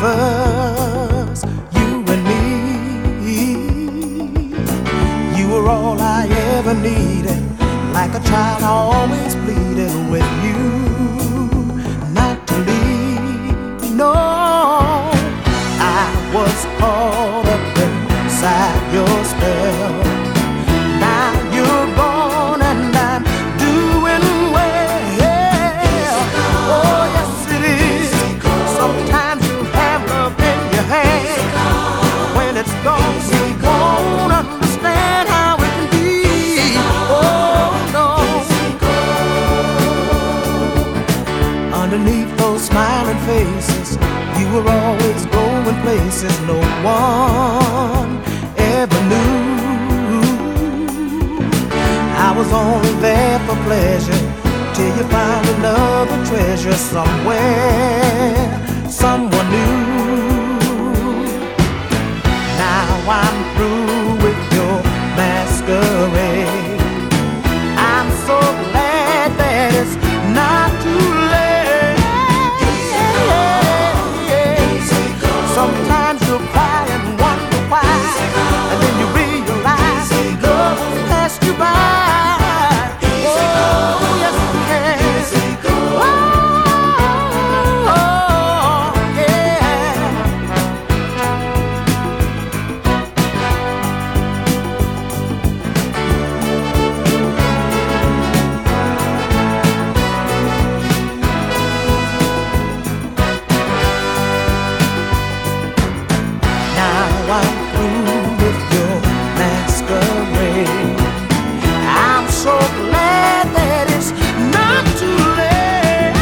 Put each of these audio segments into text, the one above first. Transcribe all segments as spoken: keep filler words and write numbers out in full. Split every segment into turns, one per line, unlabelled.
us, you and me. You were all I ever needed, like a child I always pleaded with you not to leave. No, I was caught up inside your spell. Now you're gone and I'm doing well. Oh yes it is. Sometimes you have love in your hand. When it's gone, you won't understand how it can be. Oh no. Underneath those smiling faces, you were always going places no one ever knew. I was only there for pleasure till you found another treasure somewhere, someone new. Now I'm through with your masquerade. I'm so glad that it's not too late. Sometimes you'll cry and wonder why, and then you realize love passed you by. I'm through with your masquerade. I'm so glad that it's not too late.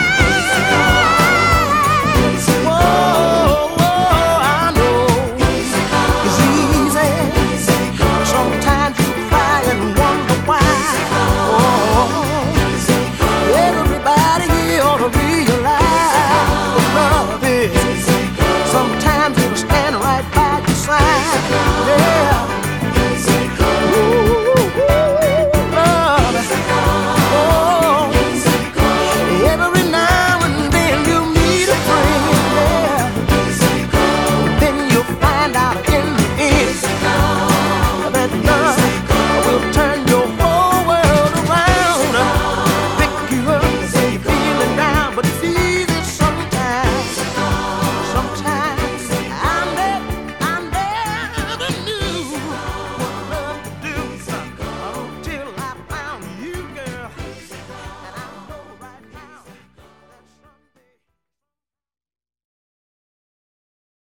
Whoa, whoa, I know it's easy. Sometimes you cry and wonder why. Oh, everybody here ought to realize what love is. Sometimes it'll stand right by your side. Yeah.